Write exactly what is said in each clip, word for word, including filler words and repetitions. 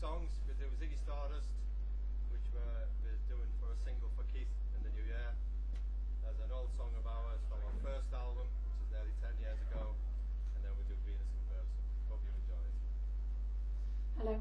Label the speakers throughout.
Speaker 1: songs. We do Ziggy Stardust, which we're, we're doing for a single for Keith in the new year. There's an old song of ours from our first album, which is nearly ten years ago, and then we do Venus in Person. Hope you enjoy it.
Speaker 2: Hello.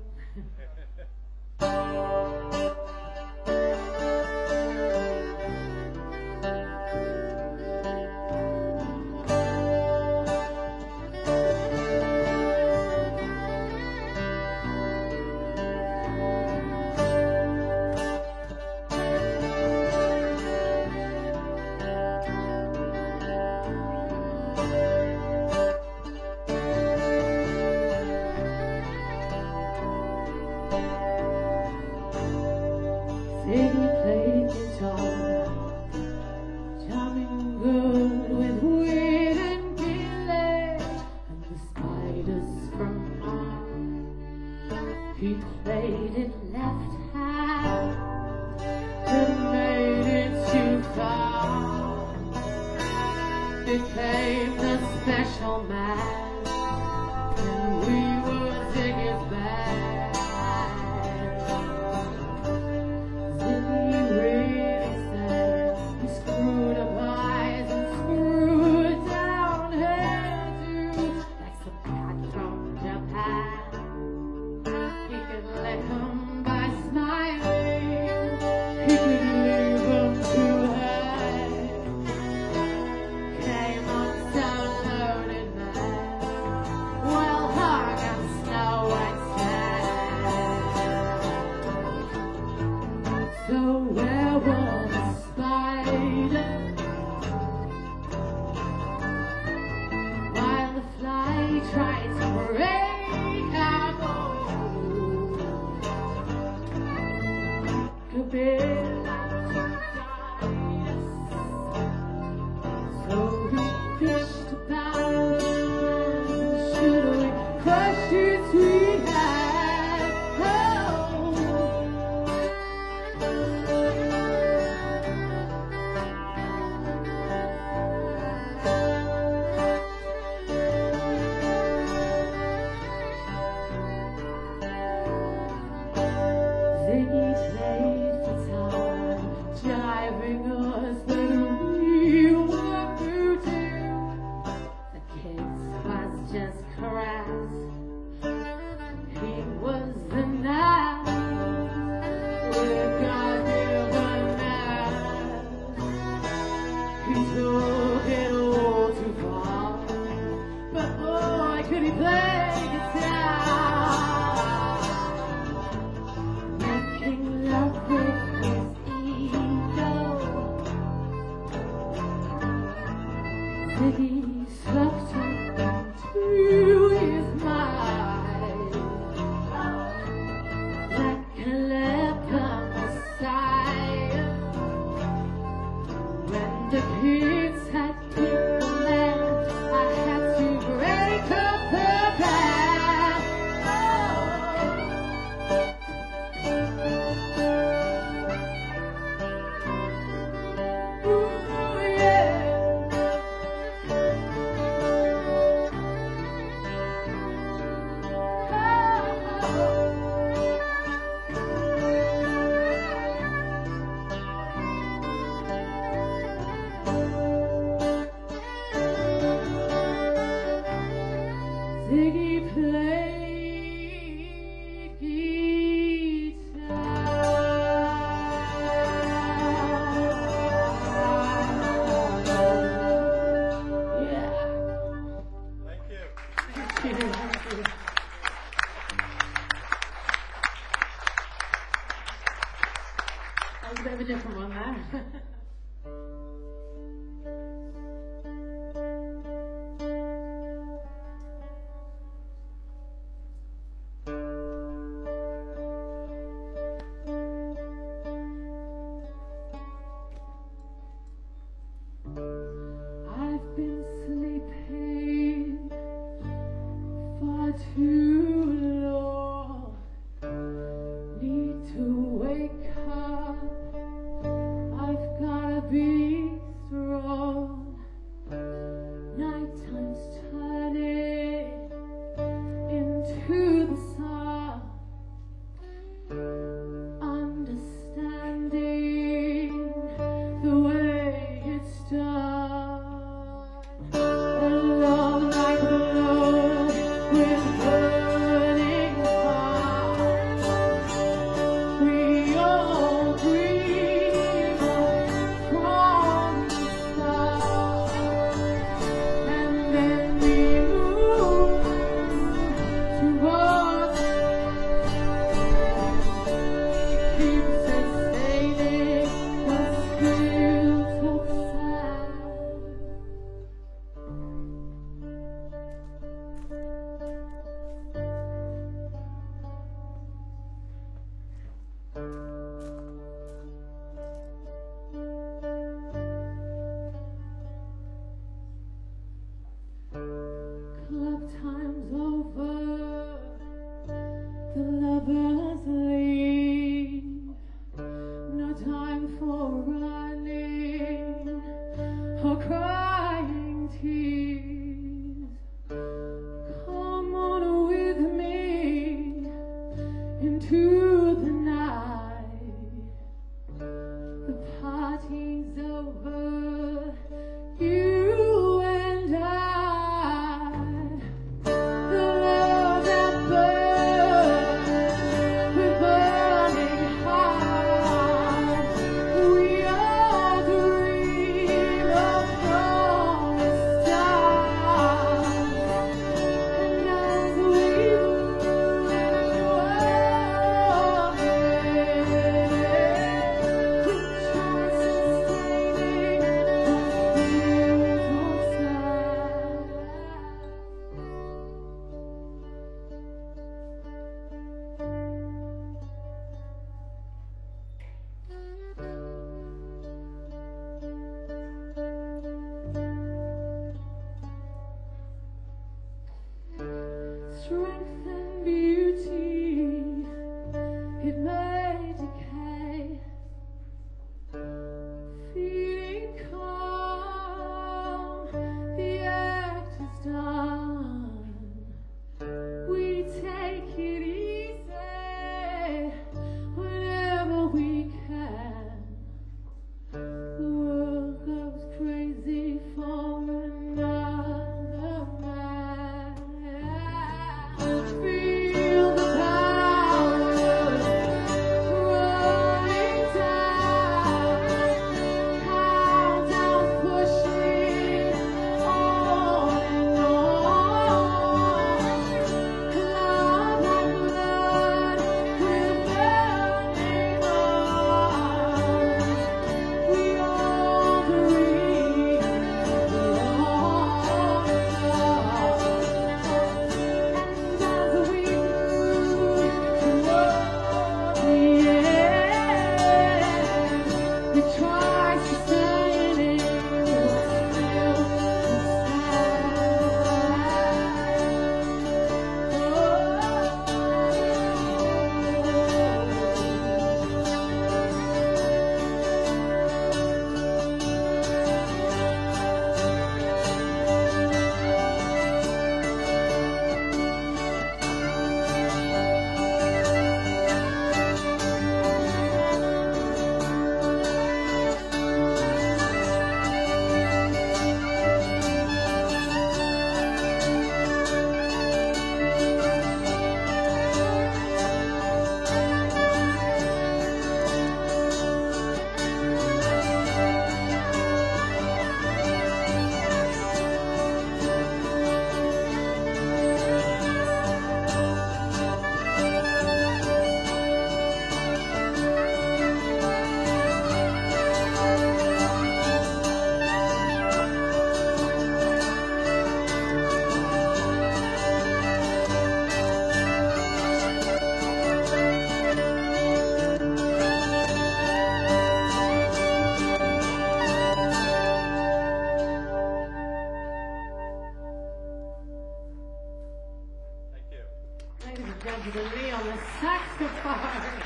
Speaker 2: gentlemen, me on the saxophone.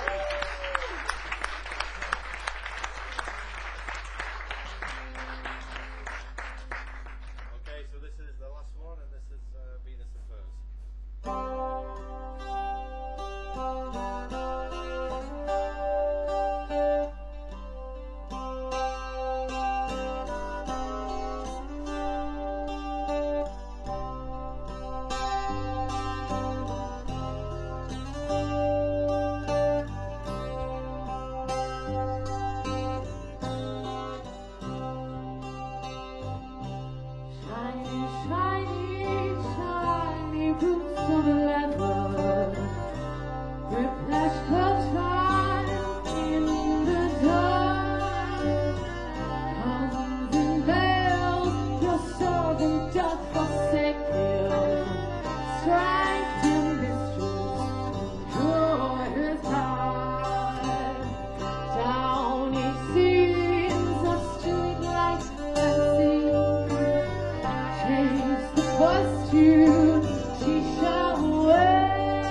Speaker 1: Okay, so this is the last one, and this is uh, Venus and Furs.
Speaker 2: Shiny, shiny, shiny boots of leather, whiplash time in the dark. Comes and bells, your servant doth forsake you. Strike in mistress, joy is high. Down he sees a street light and sea. Change the costume she shall wear.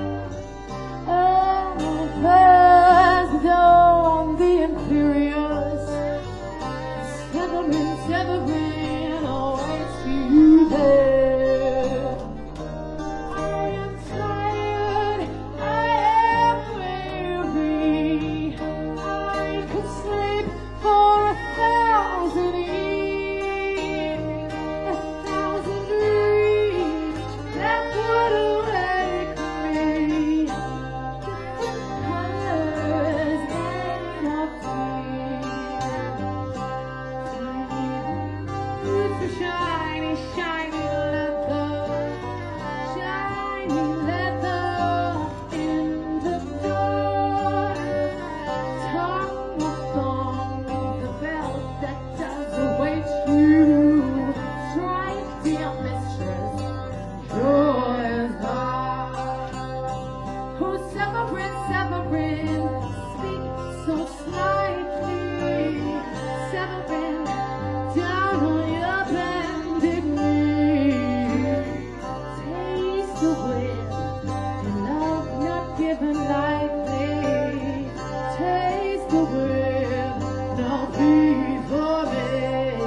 Speaker 2: Oh, first on the imperious, Severin, Severin awaits you there. I am tired, I am weary. I could sleep for a thousand years, a thousand dreams that would wake me. Different colors and of tears. Boots of shiny, shiny leather, shiny leather in the dark. Tongue of thong, the belt that does await you. Strike, dear mistress, joy is high. Oh, Severin, Severin, speak so slightly. Severin, down on your bended knee. Taste the wind, love not given lightly. Taste the wind, no be for me.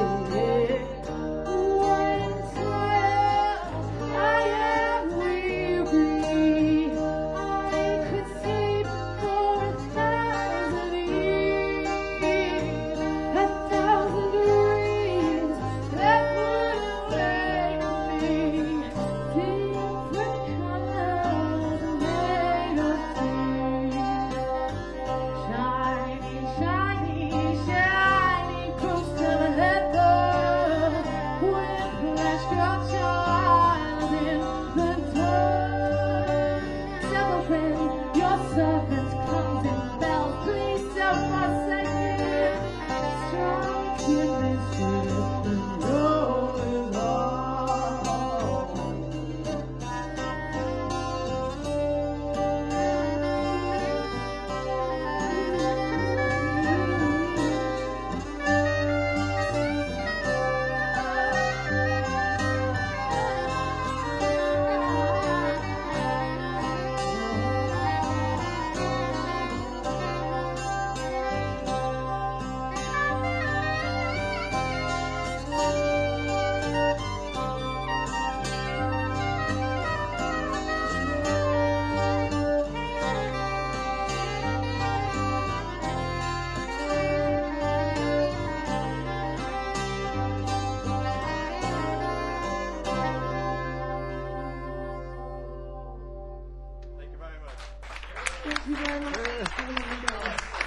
Speaker 2: White and tired, I am weary. I could sleep for a thousand years, a thousand dreams that would wake me. Different colors made of tears. Shiny, shiny, shiny crystal leather, whiplash your child in the dark. Severin, your servant comes in bells, please don't forsake him. Strike him as if the door is locked.
Speaker 1: Thank you very much.
Speaker 2: Thank you very much.